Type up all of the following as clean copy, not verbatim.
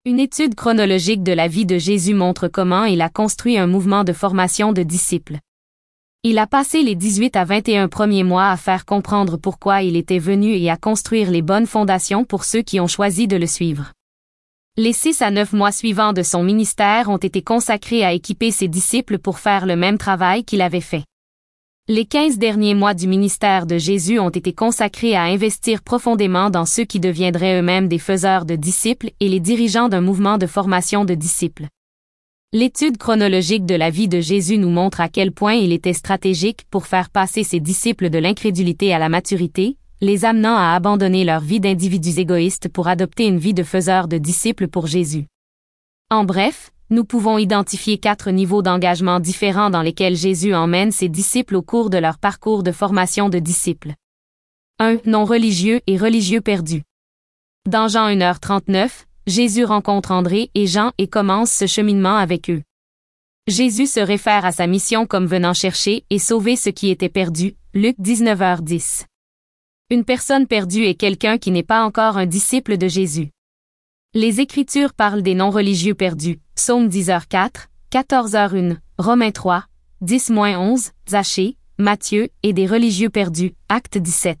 Une étude chronologique de la vie de Jésus montre comment il a construit un mouvement de formation de disciples. Il a passé les 18 à 21 premiers mois à faire comprendre pourquoi il était venu et à construire les bonnes fondations pour ceux qui ont choisi de le suivre. Les 6 à 9 mois suivants de son ministère ont été consacrés à équiper ses disciples pour faire le même travail qu'il avait fait. Les 15 derniers mois du ministère de Jésus ont été consacrés à investir profondément dans ceux qui deviendraient eux-mêmes des faiseurs de disciples et les dirigeants d'un mouvement de formation de disciples. L'étude chronologique de la vie de Jésus nous montre à quel point il était stratégique pour faire passer ses disciples de l'incrédulité à la maturité, les amenant à abandonner leur vie d'individus égoïstes pour adopter une vie de faiseurs de disciples pour Jésus. En bref, nous pouvons identifier 4 niveaux d'engagement différents dans lesquels Jésus emmène ses disciples au cours de leur parcours de formation de disciples. 1. Non religieux et religieux perdus. Dans Jean 1h39, Jésus rencontre André et Jean et commence ce cheminement avec eux. Jésus se réfère à sa mission comme venant chercher et sauver ce qui était perdu, Luc 19h10. Une personne perdue est quelqu'un qui n'est pas encore un disciple de Jésus. Les Écritures parlent des non-religieux perdus, Psaume 10h4, 14h1, Romains 3, 10-11, Zachée, Matthieu, et des religieux perdus, Actes 17,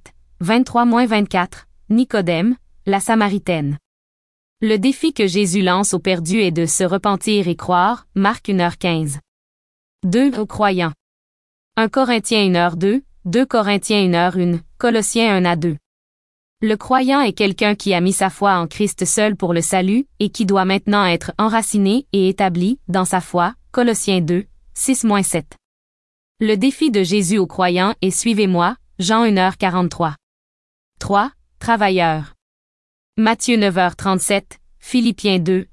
23-24, Nicodème, la Samaritaine. Le défi que Jésus lance aux perdus est de se repentir et croire, Marc 1h15. 2. Aux croyants. 1 Corinthiens 1h2, 2 Corinthiens 1h1, Colossiens 1-2. Le croyant est quelqu'un qui a mis sa foi en Christ seul pour le salut et qui doit maintenant être enraciné et établi dans sa foi, Colossiens 2, 6-7. Le défi de Jésus aux croyants est Suivez-moi, Jean 1h43. 3. Travailleurs. Matthieu 9h37, Philippiens 2,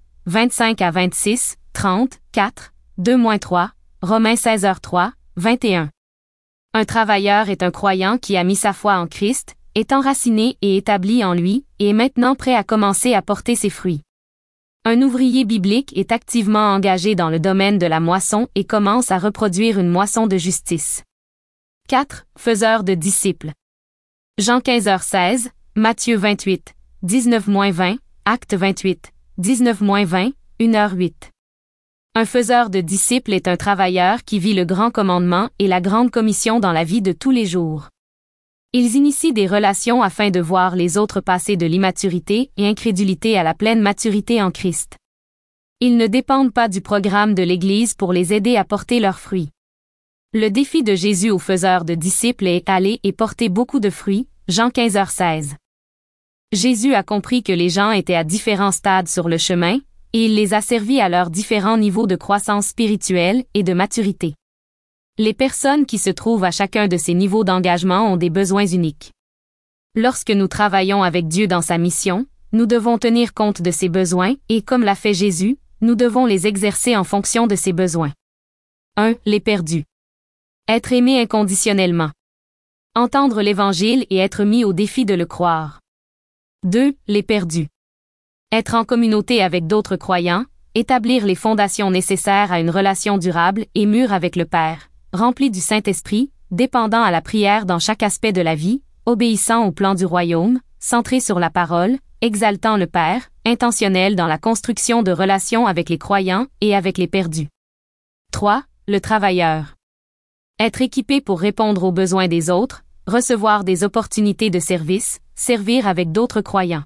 25-26, 30, 4, 2-3, Romains 16h3, 21. Un travailleur est un croyant qui a mis sa foi en Christ, est enraciné et établi en lui, et est maintenant prêt à commencer à porter ses fruits. Un ouvrier biblique est activement engagé dans le domaine de la moisson et commence à reproduire une moisson de justice. 4. Faiseurs de disciples. Jean 15h16, Matthieu 28, 19-20, Actes 28, 19-20, 1h08. Un faiseur de disciples est un travailleur qui vit le grand commandement et la grande commission dans la vie de tous les jours. Ils initient des relations afin de voir les autres passer de l'immaturité et incrédulité à la pleine maturité en Christ. Ils ne dépendent pas du programme de l'Église pour les aider à porter leurs fruits. Le défi de Jésus aux faiseurs de disciples est aller et porter beaucoup de fruits, Jean 15h16. Jésus a compris que les gens étaient à différents stades sur le chemin, et il les a servis à leurs différents niveaux de croissance spirituelle et de maturité. Les personnes qui se trouvent à chacun de ces niveaux d'engagement ont des besoins uniques. Lorsque nous travaillons avec Dieu dans sa mission, nous devons tenir compte de ses besoins et, comme l'a fait Jésus, nous devons les exercer en fonction de ses besoins. 1. Les perdus. Être aimé inconditionnellement. Entendre l'Évangile et être mis au défi de le croire. 2. Les perdus. Être en communauté avec d'autres croyants, établir les fondations nécessaires à une relation durable et mûre avec le Père, rempli du Saint-Esprit, dépendant à la prière dans chaque aspect de la vie, obéissant au plan du royaume, centré sur la parole, exaltant le Père, intentionnel dans la construction de relations avec les croyants et avec les perdus. 3. Le travailleur. Être équipé pour répondre aux besoins des autres, recevoir des opportunités de service, servir avec d'autres croyants.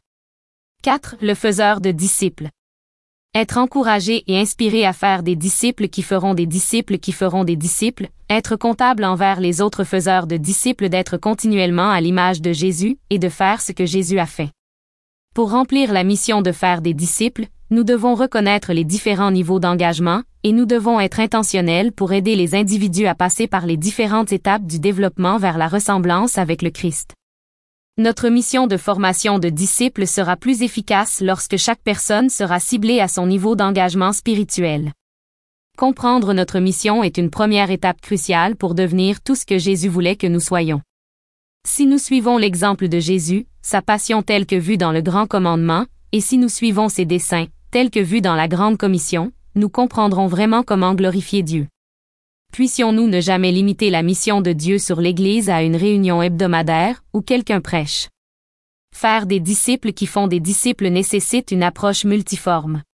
4. Le faiseur de disciples. Être encouragé et inspiré à faire des disciples qui feront des disciples qui feront des disciples, être comptable envers les autres faiseurs de disciples d'être continuellement à l'image de Jésus et de faire ce que Jésus a fait. Pour remplir la mission de faire des disciples, nous devons reconnaître les différents niveaux d'engagement et nous devons être intentionnels pour aider les individus à passer par les différentes étapes du développement vers la ressemblance avec le Christ. Notre mission de formation de disciples sera plus efficace lorsque chaque personne sera ciblée à son niveau d'engagement spirituel. Comprendre notre mission est une première étape cruciale pour devenir tout ce que Jésus voulait que nous soyons. Si nous suivons l'exemple de Jésus, sa passion telle que vue dans le Grand Commandement, et si nous suivons ses desseins, tels que vus dans la Grande Commission, nous comprendrons vraiment comment glorifier Dieu. Puissions-nous ne jamais limiter la mission de Dieu sur l'Église à une réunion hebdomadaire où quelqu'un prêche. Faire des disciples qui font des disciples nécessite une approche multiforme.